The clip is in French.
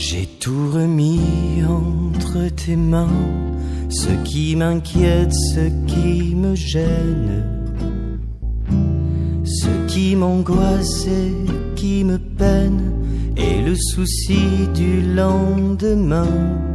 J'ai tout remis entre tes mains, ce qui m'inquiète, ce qui me gêne, ce qui m'angoisse et qui me peine, et le souci du lendemain.